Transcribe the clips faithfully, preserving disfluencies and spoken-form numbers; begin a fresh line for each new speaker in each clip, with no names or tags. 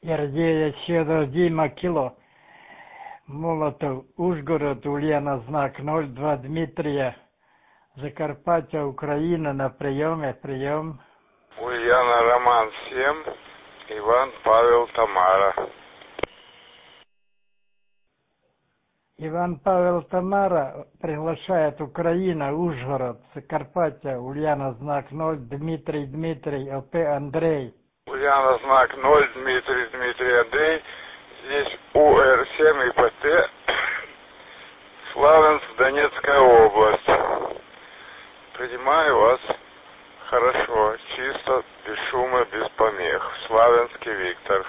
Ярдея Сєдор Діма Кіло. Молотов, Ужгород, Ульяна, знак ноль два Дмитрия. Закарпаття, Україна, на прийомі, прийом.
Ульяна, Роман, семь. Иван, Павел, Тамара.
Иван, Павел, Тамара приглашает Украина, Ужгород, Закарпаття, Ульяна, знак ноль, Дмитрий, Дмитрий, ОП Андрей.
Ульяна, знак ноль, Дмитрий, Дмитрий, Андрей. Здесь У Р семь и П Т. Славянск, Донецкая область. Принимаю вас хорошо, чисто, без шума, без помех. Славянский Виктор.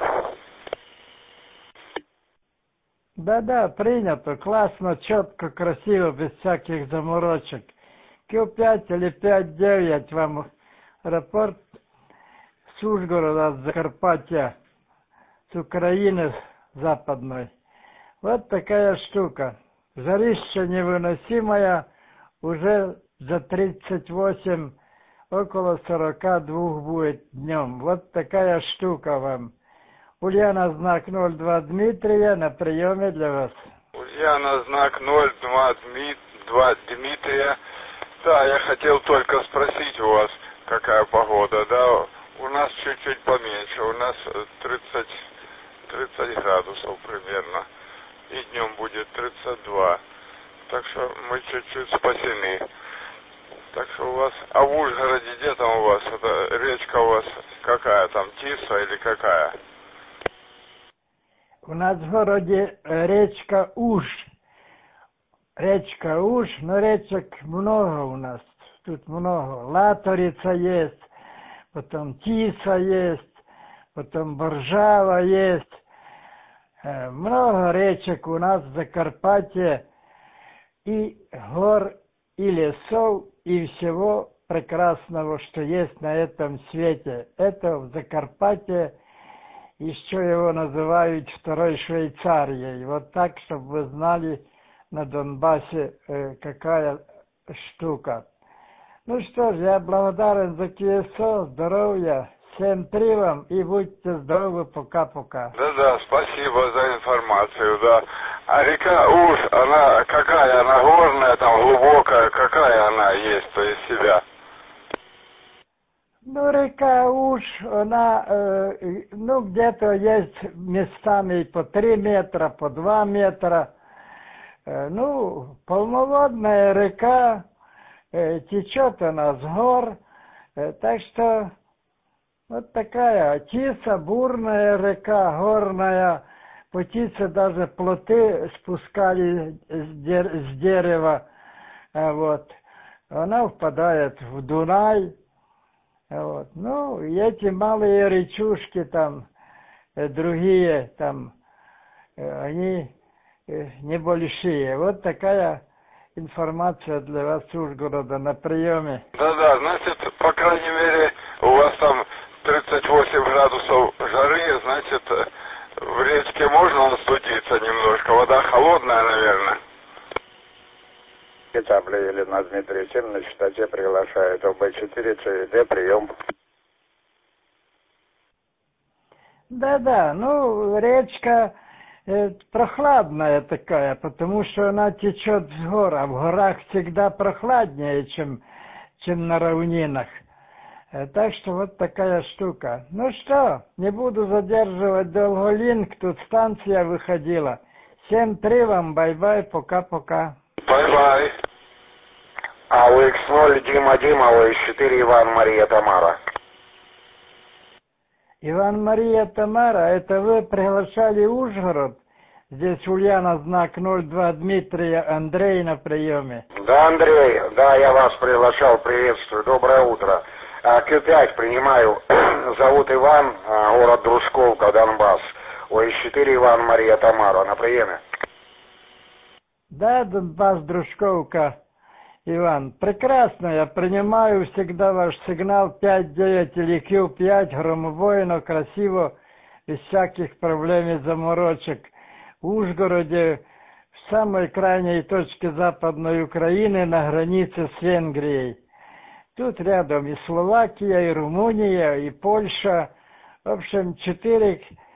Да-да, принято, классно, четко, красиво, без всяких заморочек. Q пять или пять девять вам рапорт с Ужгорода, с Закарпаття, с Украины западной. Вот такая штука. Жарища невыносимая, уже за тридцать восемь, около сорока двух будет днем. Вот такая штука вам. Ульяна, знак ноль два Дмитрия, на приеме для вас.
Ульяна, знак ноль два Дмитрия. Да, я хотел только спросить у вас, какая погода, да? У нас чуть-чуть поменьше, у нас тридцать, тридцать градусов примерно. И днем будет тридцать два. Так что мы чуть-чуть спасены. Так что у вас, а в Ужгороде где там у вас, это речка у вас какая там, Тиса или какая?
У нас в городе речка Уж. Речка Уж, но речек много у нас. Тут много. Латорица есть, потом Тиса есть, потом Боржава есть. Много речек у нас в Закарпатье. И гор, и лесов, и всего прекрасного, что есть на этом свете. Это в Закарпатье. Еще его называют второй Швейцарией. Вот так, чтобы вы знали на Донбассе, э, какая штука. Ну что ж, я благодарен за КСО, здоровья, всем три вам и будьте здоровы, пока-пока.
Да-да, спасибо за информацию, да. А река Уж, она какая? Она горная, там глубокая, какая она есть, то есть себя?
Ну, река Уж, она, э, ну, где-то есть местами по три метра, по два метра. Э, ну, полноводная река, э, течет она с гор, э, так что вот такая. Тиса, бурная река, горная. По Тисе даже плоты спускали с, дер с дерева. Э, вот. Она впадает в Дунай. Вот. Ну, и эти малые речушки там, э, другие там, э, они э, небольшие. Вот такая информация для вас с Ужгорода на приеме.
Да-да, значит, по крайней мере, у вас там тридцать восемь градусов жары, значит, в речке можно остудиться немножко, вода холодная, наверное.
Китабля Елена Дмитрий семь на частоте приглашает О Б четыре Ц И Д, прием.
Да-да, ну, речка э, прохладная такая, потому что она течет с гор, а в горах всегда прохладнее, чем, чем на равнинах. Э, так что вот такая штука. Ну что, не буду задерживать долго линк, тут станция выходила. семь три вам, бай-бай, пока-пока.
Бай-бай.
А У Х ноль Дима Дима, О С четыре Иван Мария Тамара.
Иван Мария Тамара, это вы приглашали Ужгород? Здесь Ульяна, знак ноль два Дмитрия, Андрей на приеме.
Да, Андрей, да, я вас приглашал, приветствую, доброе утро. Q пять принимаю, зовут Иван, город Дружковка, Донбасс. О С четыре Иван Мария Тамара, на приеме.
Да, Донбасс, Дружковка, Иван. Прекрасно, я принимаю всегда ваш сигнал пять девять или Q пять, громовой, но красиво, без всяких проблем и заморочек. В Ужгороде, в самой крайней точке Западной Украины, на границе с Венгрией. Тут рядом и Словакия, и Румыния, и Польша. В общем, четыре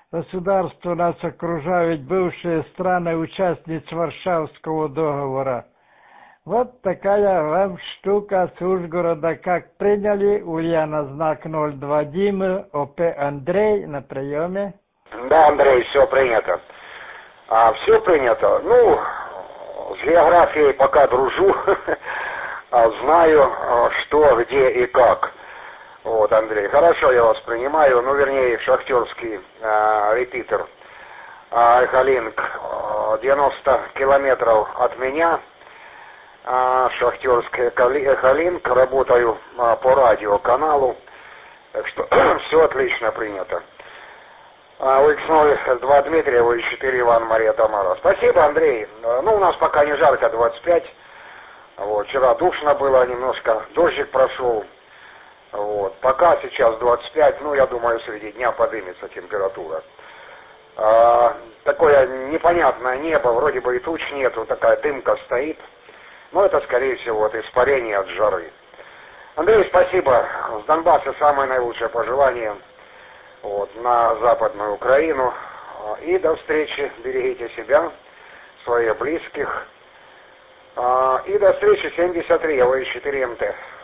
государства нас окружают бывшие страны-участницы Варшавского договора. Вот такая вам штука с Ужгорода. Как приняли, Ульяна, знак ноль два Дима, ОП Андрей на приеме.
Да, Андрей, все принято. А, все принято. Ну, с географией пока дружу, знаю, что, где и как. Вот, Андрей, хорошо, я вас принимаю. Ну, вернее, шахтерский э, репитер. Э, Эхолинк, девяносто километров от меня. Шахтерский Эхолинк, работаю а, по радиоканалу, так что все отлично принято. А, икс ноль два Дмитрий, икс четыре Иван Мария Тамара. Спасибо, Андрей. Ну, у нас пока не жарко, двадцать пять. Вот, вчера душно было немножко, дождик прошел. Вот, пока сейчас двадцать пять, ну, я думаю, среди дня поднимется температура. А, такое непонятное небо, вроде бы и туч нету, такая дымка стоит. Но это, скорее всего, от испарения, от жары. Андрей, спасибо. С Донбасса самое наилучшее пожелание вот, на Западную Украину. И до встречи. Берегите себя, своих близких. И до встречи. семьдесят три, ОС четыре МТ.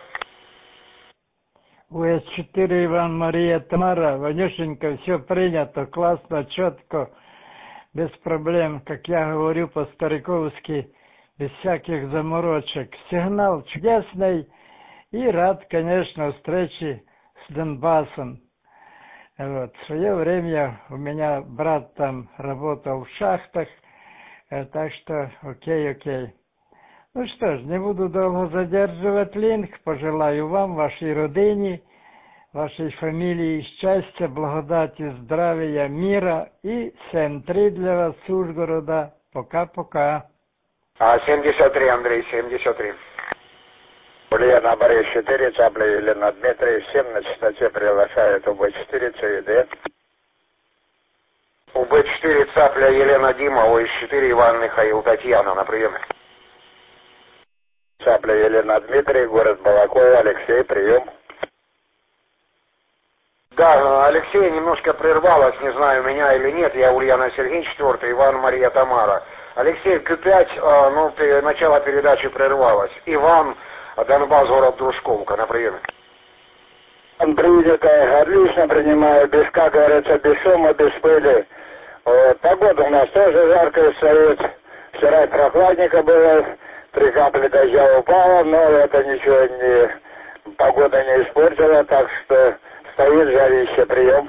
ОС четыре Иван Мария Тамара. Ванюшенька, все принято, классно, четко, без проблем, как я говорю по-стариковски. Без всяких заморочек. Сигнал чудесный и рад, конечно, встрече с Донбассом. Вот. В свое время у меня брат там работал в шахтах, так что окей, окей. Ну что ж, не буду долго задерживать линк. Пожелаю вам, вашей родине, вашей фамилии счастья, благодати, здравия, мира и семь три для вас с Ужгорода. Пока-пока.
А, семьдесят три, Андрей, семьдесят три.
Ульяна Борис четыре, Цапля Елена Дмитрий, семь на частоте приглашает УБ четыре, ЦИД.
УБ четыре, Цапля Елена Дима, ОС четыре, Иван Михаил Татьяна на приеме.
Цапля Елена Дмитрий, город Балаково, Алексей, прием.
Да, Алексей, немножко прервалось, не знаю, меня или нет, я Ульяна Сергей, четвертый, Иван Мария Тамара. Алексей, Q пять, ну, начало передачи прервалось. Иван, Донбасс, город Дружковка, на приеме.
Принято, отлично принимаю, без, как говорится, без шума, без пыли. Вот, погода у нас тоже жаркая стоит. Вчера и прохладненько было, три капли дождя упало, но это ничего не, погода не испортила, так что стоит жарище, прием.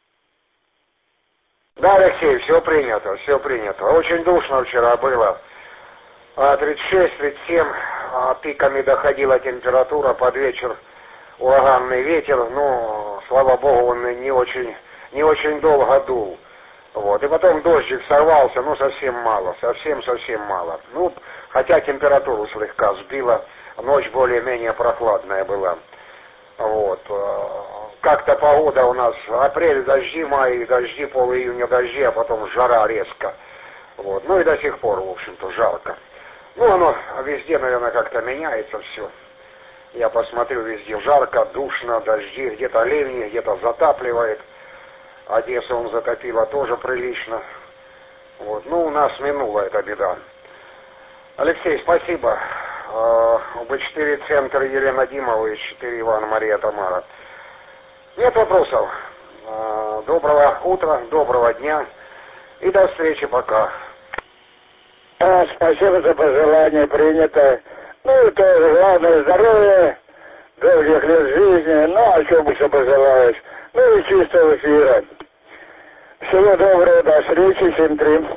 Да, Алексей, все принято, все принято. Очень душно вчера было. тридцать шесть тридцать семь, пиками доходила температура, под вечер ураганный ветер, ну, слава богу, он не очень, не очень долго дул. Вот, и потом дождик сорвался, ну, совсем мало, совсем-совсем мало. Ну, хотя температуру слегка сбила, ночь более-менее прохладная была. Вот. Как-то погода у нас, апрель дожди, май дожди, пол-июня дожди, а потом жара резко. Вот. Ну и до сих пор, в общем-то, жарко. Ну, оно везде, наверное, как-то меняется все. Я посмотрю, везде жарко, душно, дожди, где-то ливни, где-то затапливает. Одессу он затопило тоже прилично. Вот. Ну, у нас минула эта беда. Алексей, спасибо. УБ четыре центр Елена Димова, ОС четыре Иван Мария Тамара. Нет вопросов. Доброго утра, доброго дня и до встречи, пока.
А, спасибо за пожелание, принято. Ну, это главное здоровье, долгих лет жизни, ну, а что бы еще пожелаешь? Ну, и чистого эфира. Всего доброго, до встречи, семь три.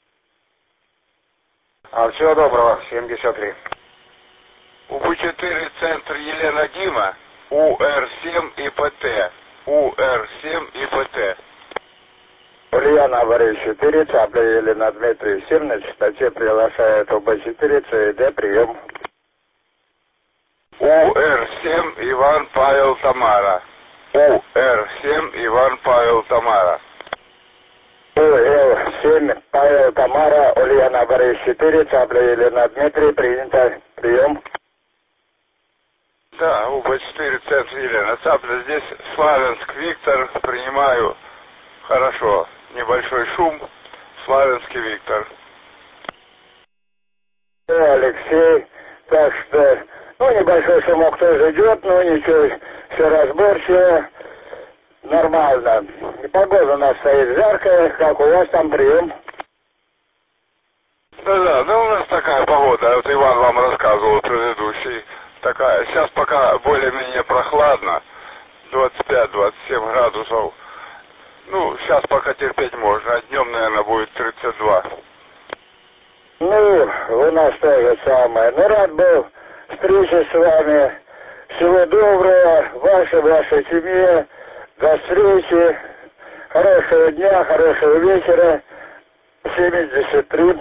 А, всего доброго, семьдесят три.
УБ четыре центр Елена Дима, УР семь ИПТ, УР семь ИПТ.
Ульяна Борис четыре, Цапля Елена Дмитрий, семь на частоте приглашает УБ четыре, ЦИД, прием.
УР семь Иван Павел Тамара, УР семь Иван Павел Тамара.
УР семь Павел Тамара, Ульяна Борис четыре, Цапля Елена Дмитрий, принято, прием.
Да, УБ четыре центр Елена Цапля, здесь Славянск Виктор, принимаю. Хорошо, небольшой шум. Славянский Виктор.
Алексей, так что, ну, небольшой шумок тоже идет, но ничего, все разборчиво, нормально. И погода у нас стоит жаркая, как у вас там прием?
Да-да, да у нас такая погода, вот Иван вам рассказывал предыдущий, такая, сейчас пока более-менее прохладно, двадцать пять — двадцать семь градусов, ну, сейчас пока терпеть можно, а днем, наверное, будет тридцать два.
Ну, у нас то же самое. Ну, рад был встрече с вами. Всего доброго, вашей, вашей семье. До встречи. Хорошего дня, хорошего вечера. семьдесят три.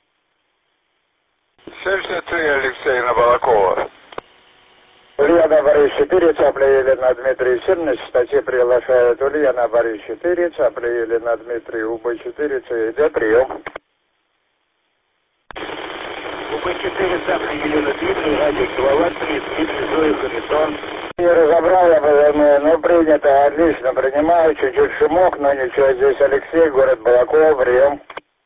семьдесят три, Алексей, на Балакова.
Ульяна Борис четыре, Цапля Елена Дмитрий семь, на частоте приглашает Ульяна Борис четыре, Цапля Елена Дмитрий УБ четыре, идет прием.
УБ четыре, Цапля Елена Дмитрий, радио киловатт три, Дмитрий Зоев, Харитон.
Не разобрал я бы, ну принято, отлично, принимаю, чуть-чуть шумок, но ничего, здесь Алексей, город Балакова, прием.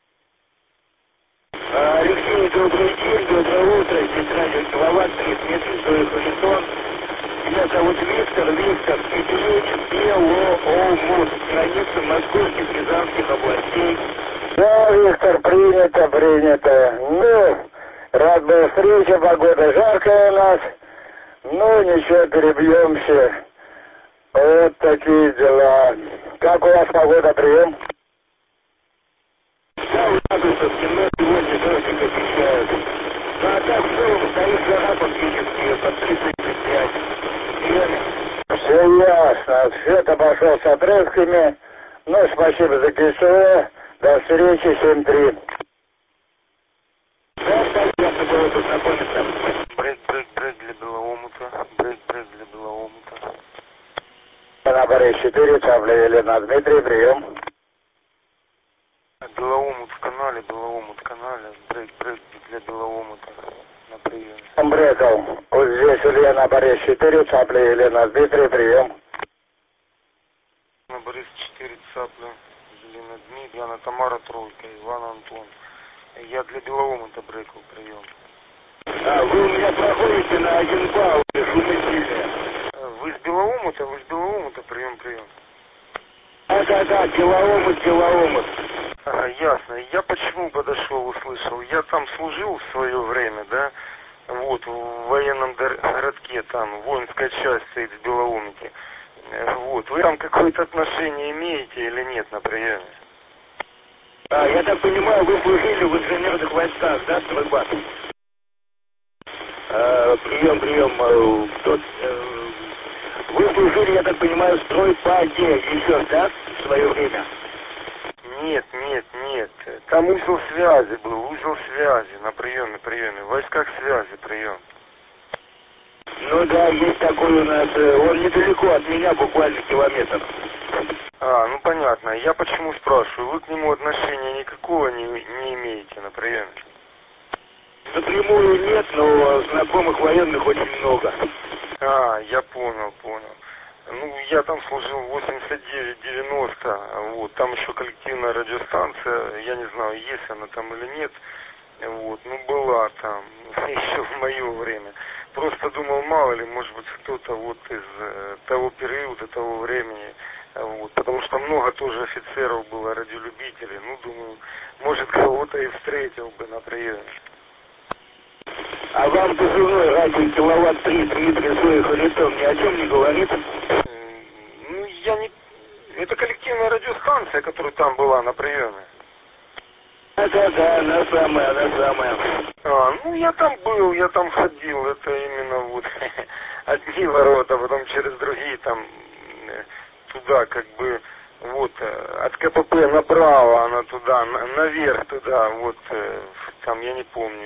Алексей, добрый день, доброе утро, здесь радио киловатт три, Дмитрий Зоев, Харитон. Меня зовут Виктор, Виктор, Сибирь, Белоомут, граница московских, рязанских областей.
Да, Виктор, принято, принято. Ну, рад был встрече, погода жаркая у нас. Ну, ничего, перебьемся. Вот такие дела. Как у вас погода, прием?
Да, у нас это темно, сегодня дождик обещают. Ну, а так в целом стоит жара фактически под тридцать пять.
Все ясно. Свет обошел с отрывками. Ну, спасибо за КСО. До встречи, семь три.
Да, приятно было познакомиться.
Брейк, брейк, брейк для Белоомута. Брейк, брейк для Белоомута.
На Борис четыре, Цапля Елена Дмитрий, прием.
Белоомут в канале, Белоомут в канале. Брейк, брейк для Белоомута. На прием.
Бреков. Вот здесь Ульяна Борис четыре, Цапля Елена Дмитрий, прием.
На Борис четыре, Цапля Елена Дмитрий, Яна Тамара Тройка, Иван Антон. Я для Белоомута брейков прием.
А, вы у меня проходите на один балл, шумите.
Вы с Белоомута, вы с Белоомута, прием, прием.
Да, да, да, Белоомут, Белоомут.
Ага, ясно. Я почему подошел, услышал? Я там служил в свое время, да? Вот, в военном городке, там, воинская часть стоит в Белоомуте. Вот, вы там какое-то отношение имеете или нет на приеме?
А, я так понимаю, вы служили в инженерных войсках, да, стройбат? А, прием, прием, а, тот, а, вы служили, я так понимаю, в стройбате еще, да, в свое время?
Нет, нет, нет. Там узел связи был, узел связи на приеме, приеме. В войсках связи прием.
Ну да, есть такой у нас, он недалеко от меня, буквально километр.
А, ну понятно. Я почему спрашиваю? Вы к нему отношения никакого не, не имеете на приеме?
Напрямую нет, но знакомых военных очень много.
А, я понял, понял. Ну, я там служил в восемьдесят девять девяносто, вот, там еще коллективная радиостанция, я не знаю, есть она там или нет, вот, ну, была там, еще в мое время. Просто думал, мало ли, может быть, кто-то вот из э, того периода, того времени, вот, потому что много тоже офицеров было, радиолюбителей, ну, думаю, может, кого-то и встретил бы на приеме.
А вам позывной радио киловатт три Дмитрий Зоев Харитон ни о чем не говорит?
Ну, я не... Это коллективная радиостанция, которая там была на приеме.
Да-да-да, она самая, она самая.
А, ну, я там был, я там ходил, это именно вот одни ворота, потом через другие там, туда, как бы, вот, от КПП направо она туда, наверх туда, вот, там, я не помню,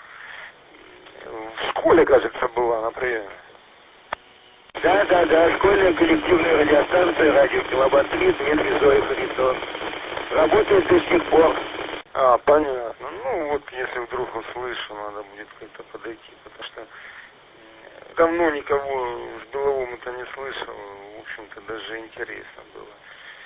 в школе, кажется, была на приеме.
Да, да, да, школьная коллективная радиостанция радио киловатт три Дмитрий Зоев Харитон. Работает до сих пор.
А, понятно. Ну вот, если вдруг услышу, надо будет как-то подойти, потому что давно никого с Белоомута не слышал, в общем-то даже интересно было.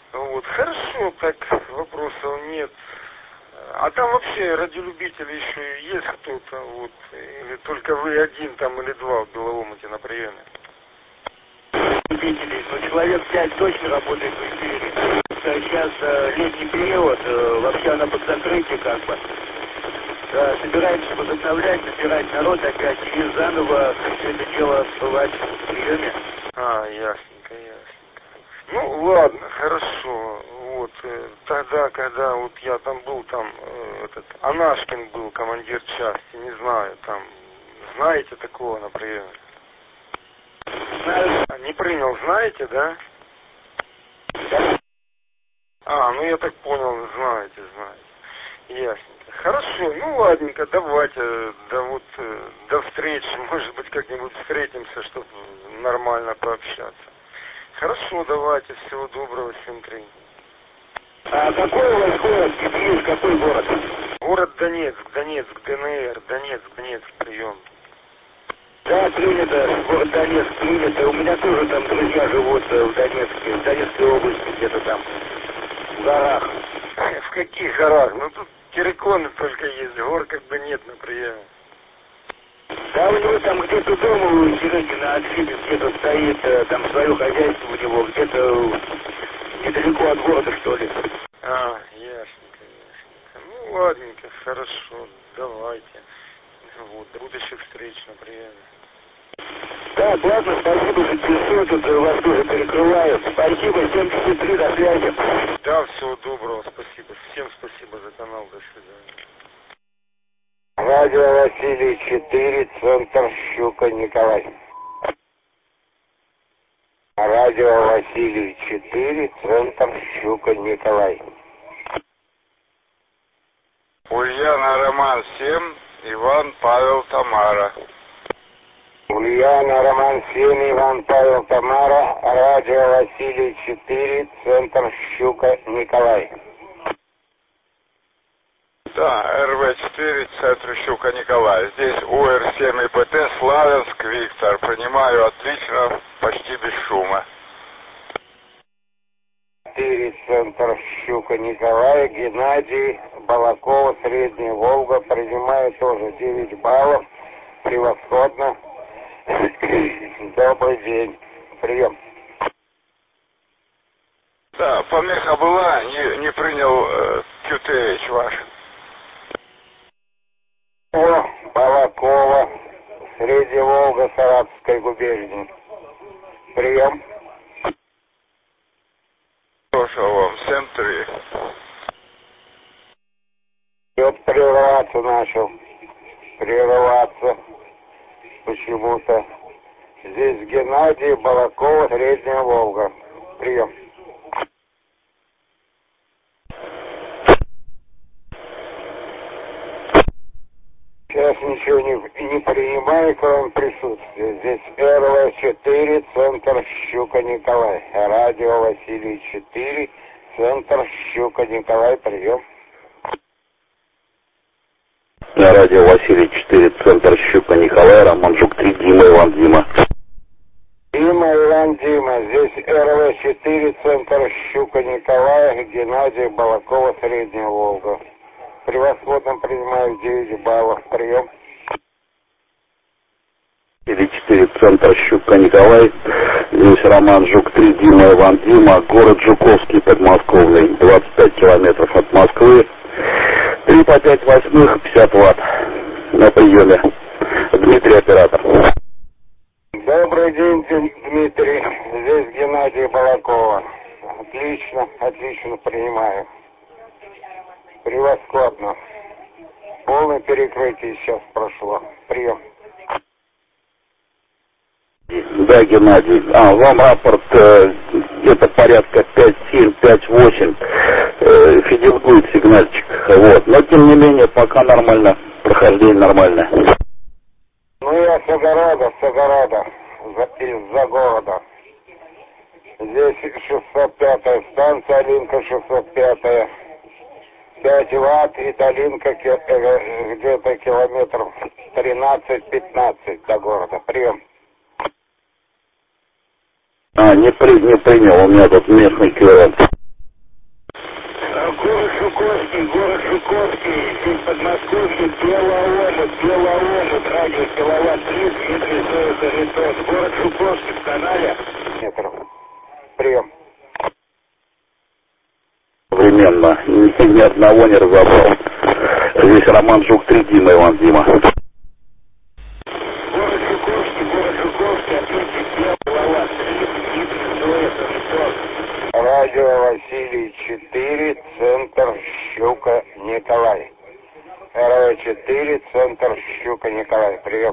Вот, хорошо, так вопросов нет. А там вообще радиолюбители еще есть кто-то, вот, или только вы один там или два в Белоомуте на приеме?
Любителей, но человек пять точно работает в эфире. Сейчас э, летний период, э, вообще она под закрытие как бы. Э, собираемся возобновлять, набирать народ опять и заново все это дело бывать в приеме.
А, ясненько, ясненько. Ну, ладно, хорошо. Вот, э, тогда, когда вот я там был, там, э, этот, Анашкин был командир части, не знаю, там, знаете такого на приеме?
Знаю.
Не принял, знаете, да?
Да.
А, ну я так понял, знаете, знаете. Ясненько. Хорошо, ну ладненько, давайте, да вот, до встречи, может быть, как-нибудь встретимся, чтобы нормально пообщаться. Хорошо, давайте, всего доброго, всем три.
А какой у вас город, Киприш, какой город?
Город Донецк, Донецк, ДНР, Донецк, Донецк, прием.
Да, принято, город Донецк принято. У меня тоже там друзья живут в Донецке, в Донецкой области, где-то там, в горах.
В каких горах? Ну тут терриконы только есть, гор как бы нет на приеме.
Да, у него там где-то дома у Сереги на отшибе где-то стоит, там свое хозяйство у него, где-то недалеко от города, что ли.
А, ясненько, ясненько. Ну, ладненько, хорошо, давайте. Вот, до будущих встреч на приеме.
Да, ладно, спасибо за телефон, тут вас тоже перекрывают. Спасибо, семьдесят три, до связи.
Да, всего доброго, спасибо. Всем спасибо за канал, до свидания.
Радио Василий четыре, центр Щука Николай. Радио Василий четыре, центр Щука Николай.
Ульяна Роман семь, Иван Павел Тамара.
Ульяна Роман семь, Иван Павел Тамара. Радио Василий четыре, центр Щука Николай.
Да, эр вэ четыре, центр Щука Николай. Здесь у эр семь и пэ тэ, Славянск, Виктор. Принимаю отлично, почти без шума.
четыре, центр Щука Николай. Геннадий, Балакова, Средняя Волга. Принимаю тоже девять баллов. Превосходно. Добрый день. Прием.
Да, помеха была, не, не принял э, кью тэ эйч ваш.
О, Балакова, Средняя Волга, Саратовской губернии. Прием.
Хорошего вам, семь три.
Вот прерываться начал. Прерываться. Почему-то. Здесь Геннадий, Балакова, Средняя Волга. Прием. Сейчас ничего не, не принимаю, кроме присутствия. Здесь эр вэ четыре, центр Щука Николай. Радио Василий четыре, центр Щука Николай. Прием.
Радио Василий четыре, центр Щука Николай, Роман Жук три, Дима, Иван, Дима.
Дима, Иван, Дима. Здесь эр вэ четыре, центр Щука Николай, Геннадий, Балакова, Средняя Волга. Превосходно принимаю девять баллов. Прием.
Василий четыре, центр Щука Николай. Здесь Роман Жук три, Дима, Иван, Дима. Город Жуковский, подмосковный, двадцать пять километров от Москвы. три по пять восьмых, пятьдесят ватт на приеме. Дмитрий, оператор.
Добрый день, Дмитрий. Здесь Геннадий, Балакова. Отлично, отлично принимаю. Превосходно. Полное перекрытие сейчас прошло. Прием.
Да, Геннадий. А, вам рапорт э, где-то порядка пять семь, пять восемь. Э, фидингует сигнальчик. Вот. Но тем не менее, пока нормально. Прохождение нормальное.
Ну я с огорода, с огорода. За, из-за города. Здесь шестьсот пятая станция, Алинка шестьсот пятая. пять ватт, и Долинка где-то километров тринадцать-пятнадцать до города. Прием.
А, не, при, не принял, у меня тут местный клиент.
Жуковский, город Жуковский, здесь Подмосковье, Белоомут, Белоомут, радио киловатт три, Дмитрий Зоев, Харитон. Город Жуковский в канале.
Метров. Прием.
Одновременно. Ни, ни одного не разобрал. Здесь Роман Жук, три Дима, Иван Дима.
Город Жуковский, город Жуковский, ответьте, Белоомут, три, Дмитрий Зоев, Харитон.
Радио Василий четыре, центр Щука Николай. эр вэ четыре, центр Щука Николай. Прием.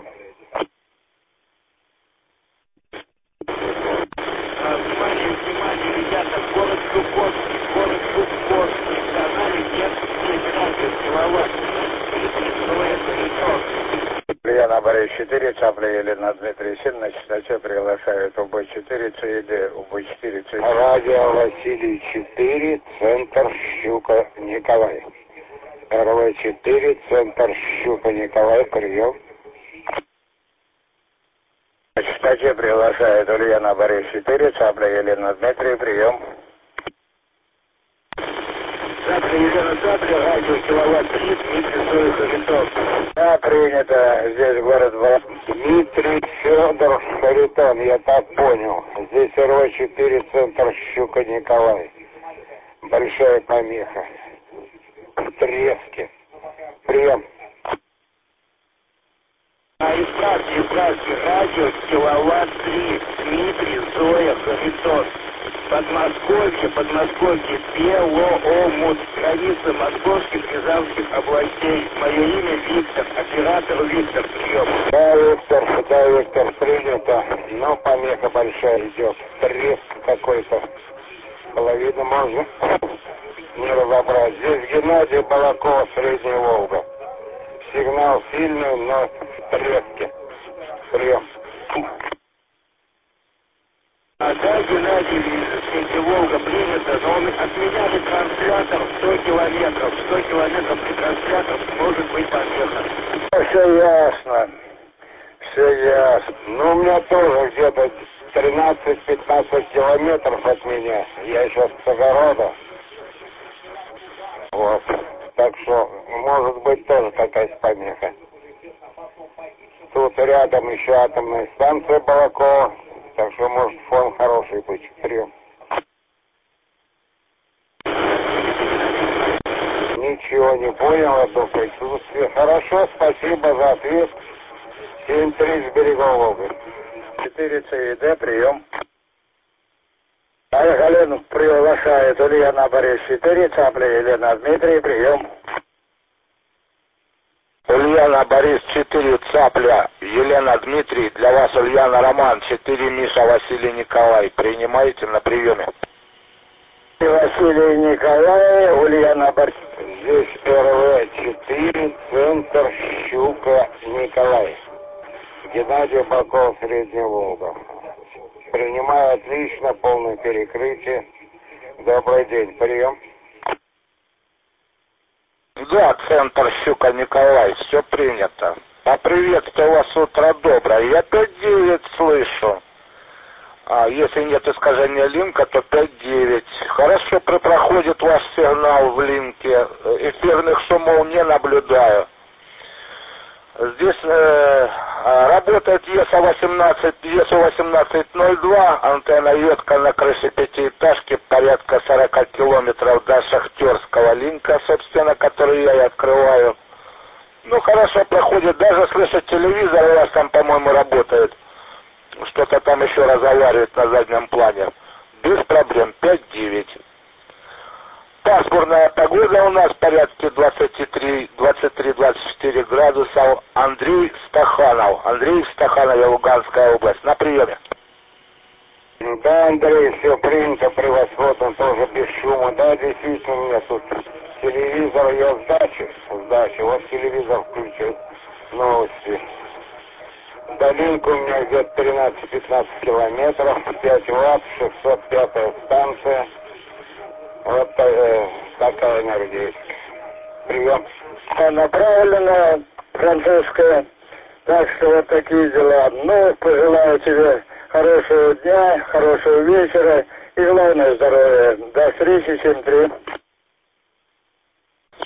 Внимание, внимание, ребята, город Жуковский, город Жуковский, в канале нет здесь радио киловатт, Дмитрий Зоев, Харитон.
Ульяна Борис четыре, Цапля Елена Дмитрий Син, на частоте приглашают У Б четыре, ЦИД, У Б четыре, ЦИД.
Радио Василий четыре, центр Щука Николай. эр вэ четыре, центр Щука Николай, прием.
На частоте приглашают Ульяна Борис четыре, Цапля Елена Дмитрий, прием.
Цапля Елена Цапля, радио киловатт три, Дмитрий Зоев, Харитон.
Да, принято. Здесь город Два.
Дмитрий Федор Харитон, я так понял. Здесь эр вэ четыре, центр Щука Николай. Большая помеха. Трески. Прием.
А исправьте, исправьте, радио киловатт три, Дмитрий Зоев, Харитон. Подмосковье, Подмосковье, Белоомут, граница московских, рязанских областей. Мое имя Виктор, оператор Виктор, прием.
Да, Виктор, да, Виктор, принято. Но помеха большая идет. Треск какой-то. Половину можно не разобрать. Здесь Геннадий Балакова, Средняя Волга. Сигнал сильный, но трески. Прием.
А да, Геннадий, Средняя Волга, принято, но он отменяли транслятор сто километров. сто километров при транслятор может быть помеха.
Все ясно. Все ясно.
Ну, у меня тоже где-то тринадцать-пятнадцать километров от меня. Я сейчас с огорода. Вот. Так что, может быть, тоже какая-то помеха. Тут рядом еще атомная станция Балакова. Так что, может, фон хороший быть. Прием. Ничего не понял о том присутствии. Хорошо, спасибо за ответ. семь три с берегов Волги.
четыре ЦИД, прием. А Галену приглашает Ульяна Борис четыре, Цапля Елена Дмитрий, прием.
Ульяна Борис четыре, Цапля Елена Дмитрий, для вас Ульяна Роман четыре, Миша Василий Николай. Принимаете на приеме.
Василий Николай, Ульяна Борис.
Здесь эр вэ четыре, центр Щука Николай. Геннадий Баков, Средняя Волга. Принимаю отлично, полное перекрытие. Добрый день, прием.
Да, центр Щука Николай, все принято. А приветствую вас, утро доброе. Я пять девять слышу. А если нет искажения линка, то пять девять. Хорошо проходит ваш сигнал в линке. Эфирных шумов не наблюдаю. Здесь э, работает ЕСА восемнадцать, ЕСУ восемнадцать ноль два, антенна ветка на крыше пятиэтажки, порядка сорок километров до шахтерского линка, собственно, который я и открываю. Ну, хорошо проходит, даже слышать телевизор у вас там, по-моему, работает. Что-то там еще разговаривает на заднем плане. Без проблем, пять девять. Пасмурная погода у нас в порядке двадцать три двадцать четыре градуса. Андрей Стаханов. Андрей Стаханов, Луганская область. На приеме.
Да, Андрей, все принято, превосходно, тоже без шума. Да, действительно, у меня тут телевизор, я с дачи, с дачи. Вот телевизор включил, новости. Долинка у меня где-то тринадцать-пятнадцать километров, пять ватт, шестьсот пятая станция. Вот э, такая энергия. Прием.
Направлена французская. Так что вот такие дела. Ну, пожелаю тебе хорошего дня, хорошего вечера и главное здоровья. До встречи, семь три.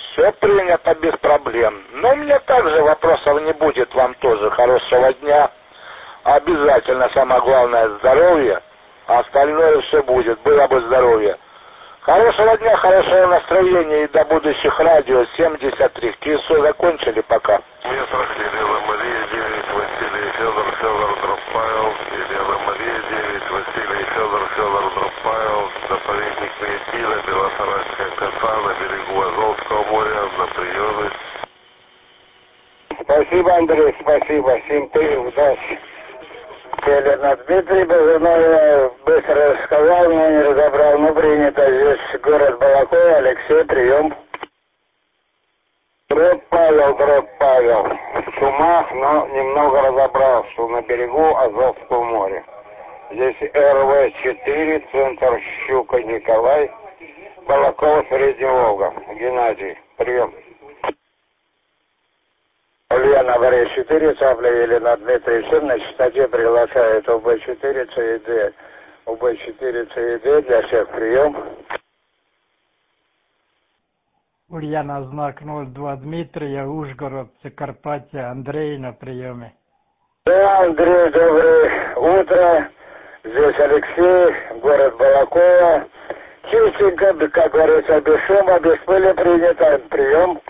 Все принято без проблем. Но мне также вопросов не будет, вам тоже хорошего дня. Обязательно самое главное здоровье, а остальное все будет, было бы здоровье. Хорошего дня, хорошего настроения и до будущих радио семьдесят три. КИСО закончили пока.
Метрах Елена Мария девять, Василий Федор, Федор Дропаев, Елена Мария девять, Василий Федор, Федор Дропаев, заповедник Метила, Белосарайская коса на берегу Азовского моря, на приеме.
Спасибо, Андрей, спасибо. семь три, удачи. Елена Дмитрий Базуной быстро рассказал, но не разобрал, но принято. Здесь город Балаково, Алексей, прием. Дроп Павел, дроп Павел. В Чумах, но немного разобрал, что на берегу Азовского моря. Здесь эр вэ четыре, центр Щука Николай, Балаково, Средняя Волга. Геннадий, прием. Ульяна вэ четыре, Цапля Елена Дмитрий семь, на частоте приглашает о бэ четыре, цэ и дэ. о бэ четыре, цэ и дэ, для всех прием.
Ульяна, знак ноль два Дмитрия, Ужгород, Закарпатье, Андрей на приеме.
Да, Андрей, доброе утро. Здесь Алексей, город Балаково. Чистенько, как говорится, без шума, без пыли принято. Прием.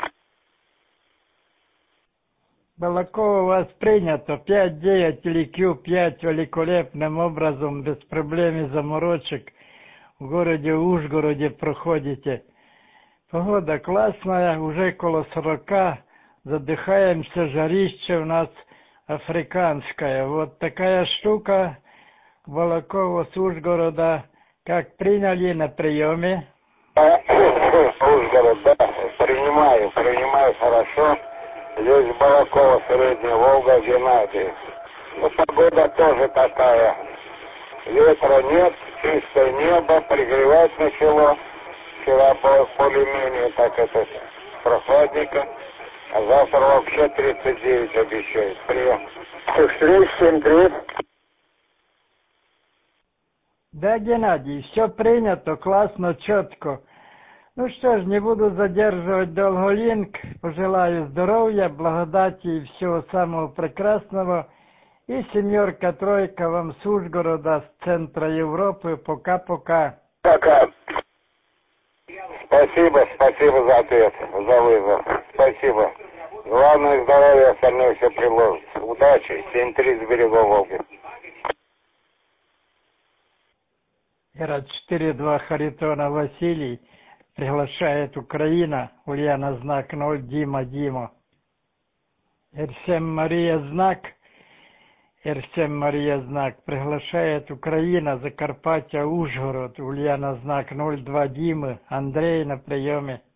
Балаково у вас принято. пять девять или кью пять великолепным образом, без проблем и заморочек. В городе Ужгороде проходите. Погода классная, уже около сорока. Задыхаемся, жарище у нас африканское. Вот такая штука. Балаково с Ужгорода. Как приняли на приеме?
Ужгород, да, принимаю, принимаю хорошо. Здесь Балаково, Средняя Волга, Геннадий. Ну, погода тоже такая. Ветра нет, чистое небо, пригревать начало. Вчера было более-менее так это прохладненько. А завтра вообще тридцать девять обещают. Прием. Встречи, семь три.
Да, Геннадий, все принято, классно, четко. Ну что ж, не буду задерживать долго линк. Пожелаю здоровья, благодати и всего самого прекрасного. И семерка, тройка вам с Ужгорода, с центра Европы. Пока-пока.
Пока. Спасибо, спасибо за ответ, за вызов. Спасибо. Главное здоровье, остальное все приложится. Удачи. семь три с берегов Волги.
Эра четыре два Харитона Василий. Приглашает Украина. Ульяна, знак ноль, Дима, Дима. эр семь Мария, знак. эр семь Мария, знак. Приглашает Украина, Закарпатье, Ужгород. Ульяна, знак ноль два Димы. Андрей на приеме.